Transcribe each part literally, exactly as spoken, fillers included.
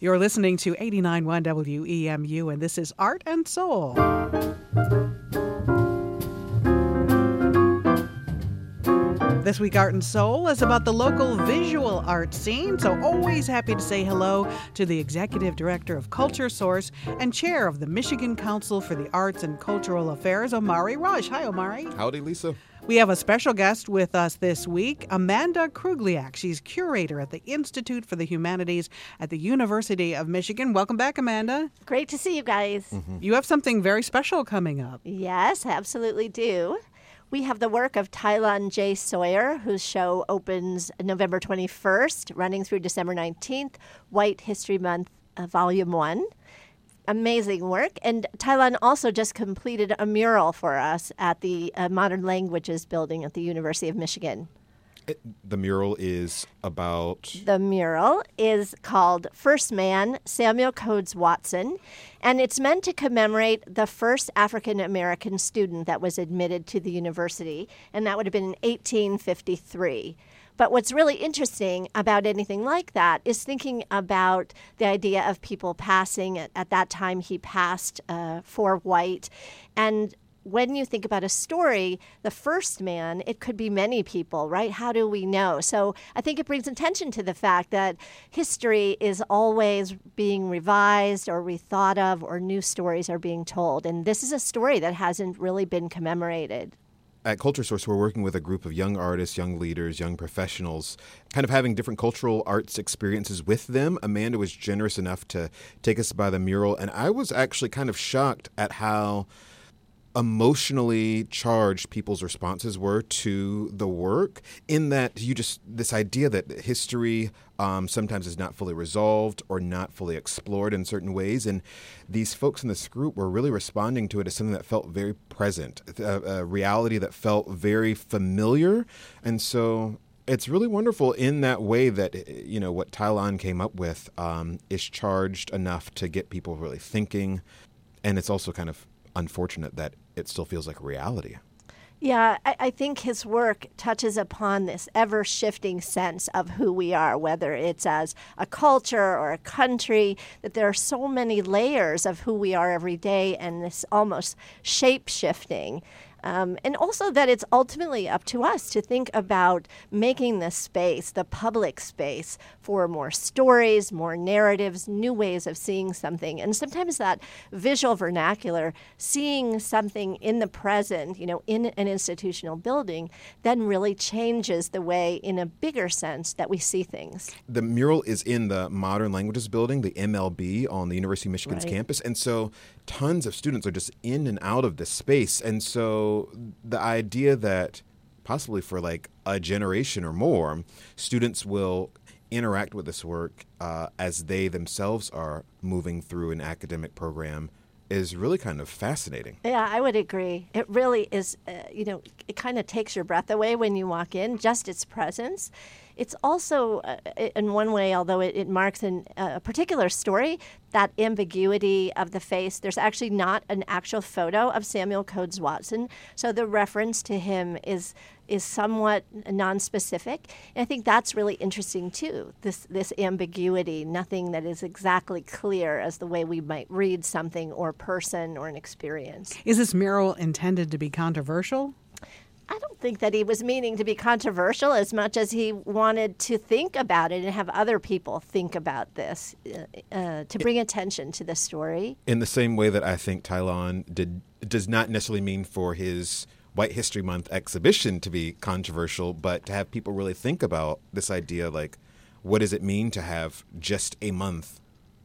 You're listening to eighty-nine point one W E M U, and this is Art and Soul. This week, Art and Soul is about the local visual art scene, so always happy to say hello to the Executive Director of Culture Source and Chair of the Michigan Council for the Arts and Cultural Affairs, Omari Rush. Hi, Omari. Howdy, Lisa. We have a special guest with us this week, Amanda Krugliak. She's curator at the Institute for the Humanities at the University of Michigan. Welcome back, Amanda. Great to see you guys. Mm-hmm. You have something very special coming up. Yes, absolutely do. We have the work of Tylon J. Sawyer, whose show opens November twenty-first, running through December nineteenth, White History Month, uh, Volume one. Amazing work. And Tylon also just completed a mural for us at the uh, Modern Languages building at the University of Michigan. It, the mural is about... The mural is called First Man, Samuel Codes Watson, and it's meant to commemorate the first African-American student that was admitted to the university, and that would have been in eighteen fifty-three. But what's really interesting about anything like that is thinking about the idea of people passing. At, at that time, he passed uh, for white, and when you think about a story, the first man, it could be many people, right? How do we know? So I think it brings attention to the fact that history is always being revised or rethought of, or new stories are being told. And this is a story that hasn't really been commemorated. At Culture Source, we're working with a group of young artists, young leaders, young professionals, kind of having different cultural arts experiences with them. Amanda was generous enough to take us by the mural, and I was actually kind of shocked at how emotionally charged people's responses were to the work, in that you just, this idea that history um, sometimes is not fully resolved or not fully explored in certain ways. And these folks in this group were really responding to it as something that felt very present, a, a reality that felt very familiar. And so it's really wonderful in that way that, you know, what Tylon came up with um, is charged enough to get people really thinking. And it's also kind of unfortunate that it still feels like reality. Yeah, I, I think his work touches upon this ever-shifting sense of who we are, whether it's as a culture or a country, that there are so many layers of who we are every day, and this almost shape-shifting. Um, and also that it's ultimately up to us to think about making this space, the public space, for more stories, more narratives, new ways of seeing something. And sometimes that visual vernacular, seeing something in the present, you know, in an institutional building, then really changes the way, in a bigger sense, that we see things. The mural is in the Modern Languages building, the M L B, on the University of Michigan's Right. campus. And so tons of students are just in and out of this space. And so the idea that possibly for like a generation or more, students will interact with this work uh, as they themselves are moving through an academic program is really kind of fascinating. Yeah, I would agree. It really is, uh, you know, it kind of takes your breath away when you walk in, just its presence. It's also, uh, in one way, although it, it marks an, uh, a particular story, that ambiguity of the face. There's actually not an actual photo of Samuel Codes Watson, so the reference to him is is somewhat nonspecific. And I think that's really interesting, too, this, this ambiguity, nothing that is exactly clear as the way we might read something or person or an experience. Is this mural intended to be controversial? I don't think that he was meaning to be controversial as much as he wanted to think about it and have other people think about this uh, uh, to bring attention to the story. In the same way that I think Tylon did does not necessarily mean for his White History Month exhibition to be controversial, but to have people really think about this idea, like, what does it mean to have just a month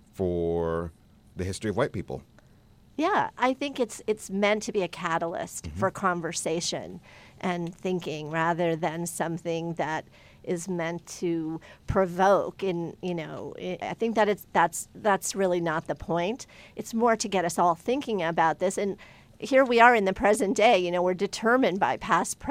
for the history of white people? Yeah, I think it's it's meant to be a catalyst Mm-hmm. for conversation and thinking, rather than something that is meant to provoke. And you know, I think that it's that's that's really not the point. It's more to get us all thinking about this. And here we are in the present day. You know, we're determined by past, present,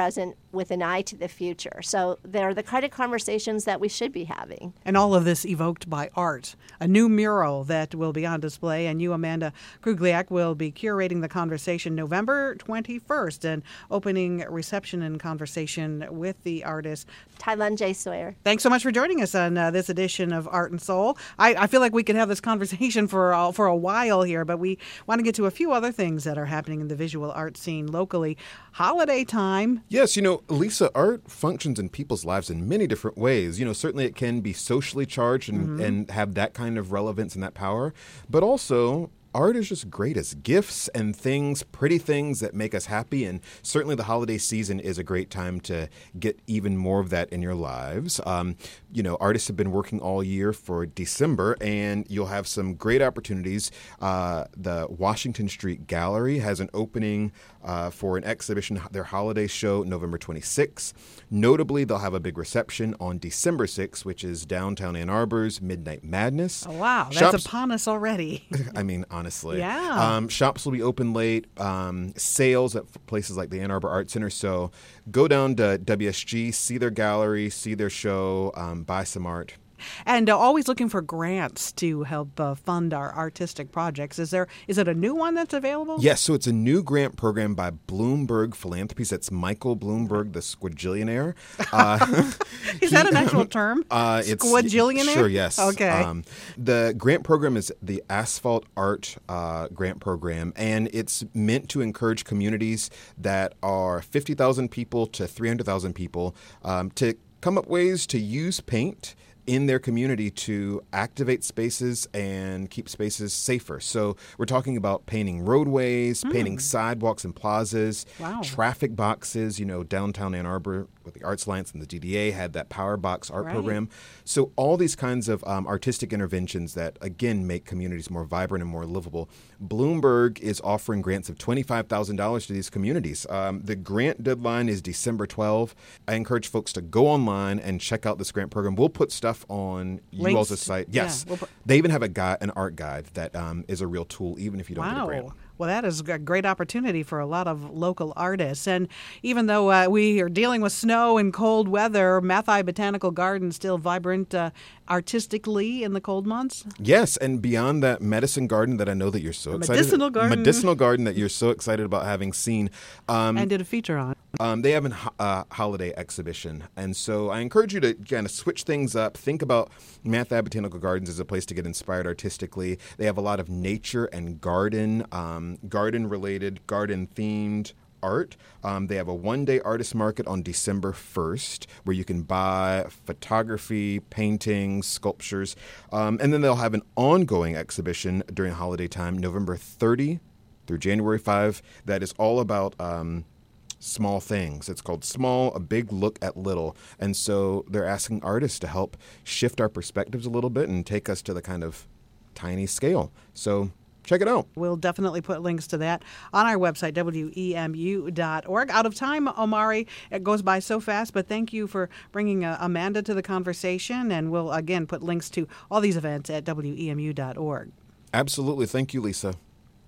with an eye to the future. So they're the kind of conversations that we should be having. And all of this evoked by art. A new mural that will be on display, and you, Amanda Krugliak, will be curating the conversation November twenty-first, an opening reception and conversation with the artist Tylon J. Sawyer. Thanks so much for joining us on uh, this edition of Art and Soul. I, I feel like we could have this conversation for uh, for a while here, but we want to get to a few other things that are happening in the visual art scene locally. Holiday time. Yes, you know, Lisa, art functions in people's lives in many different ways. You know, certainly it can be socially charged and, mm-hmm. and have that kind of relevance and that power, but also art is just great as gifts and things, pretty things that make us happy. And certainly the holiday season is a great time to get even more of that in your lives. Um, you know, artists have been working all year for December, and you'll have some great opportunities. Uh, the Washington Street Gallery has an opening uh, for an exhibition, their holiday show, November twenty-sixth. Notably, they'll have a big reception on December sixth, which is downtown Ann Arbor's Midnight Madness. Oh, wow. That's Shops, upon us already. I mean, honestly. Yeah. Um, shops will be open late, um, sales at places like the Ann Arbor Art Center. So go down to W S G, see their gallery, see their show, um, buy some art. And uh, always looking for grants to help uh, fund our artistic projects. Is there? Is it a new one that's available? Yes, so it's a new grant program by Bloomberg Philanthropies. That's Michael Bloomberg, the squadrillionaire. Uh, is that an actual term? Uh, it's, squadrillionaire? Sure, yes. Okay. Um, the grant program is the Asphalt Art uh, Grant Program, and it's meant to encourage communities that are fifty thousand people to three hundred thousand people um, to come up ways to use paint in their community to activate spaces and keep spaces safer. So we're talking about painting roadways, mm. painting sidewalks and plazas, wow. traffic boxes. You know, downtown Ann Arbor with the Arts Alliance and the D D A had that Power Box art right. program. So all these kinds of um, artistic interventions that, again, make communities more vibrant and more livable. Bloomberg is offering grants of twenty-five thousand dollars to these communities. Um, the grant deadline is December twelfth. I encourage folks to go online and check out this grant program. We'll put stuff on you all's site. Yes. Yeah, we'll put- they even have a guide, an art guide that um, is a real tool, even if you don't wow. get a grant. Well, that is a great opportunity for a lot of local artists. And even though uh, we are dealing with snow and cold weather, Mathi Botanical Garden still vibrant uh, artistically in the cold months? Yes, and beyond that medicine garden that I know that you're so a excited medicinal garden. Medicinal garden that you're so excited about having seen. Um, and did a feature on. Um, they have a uh, holiday exhibition. And so I encourage you to kind of switch things up. Think about Mathi Botanical Gardens as a place to get inspired artistically. They have a lot of nature and garden, um, garden-related, garden-themed art. Um, they have a one-day artist market on December first where you can buy photography, paintings, sculptures. Um, and then they'll have an ongoing exhibition during holiday time, November thirtieth through January fifth, that is all about um, small things. It's called Small, A Big Look at Little. And so they're asking artists to help shift our perspectives a little bit and take us to the kind of tiny scale. So check it out. We'll definitely put links to that on our website, W E M U dot org. Out of time, Omari. It goes by so fast, but thank you for bringing uh, Amanda to the conversation. And we'll, again, put links to all these events at W E M U dot org. Absolutely. Thank you, Lisa.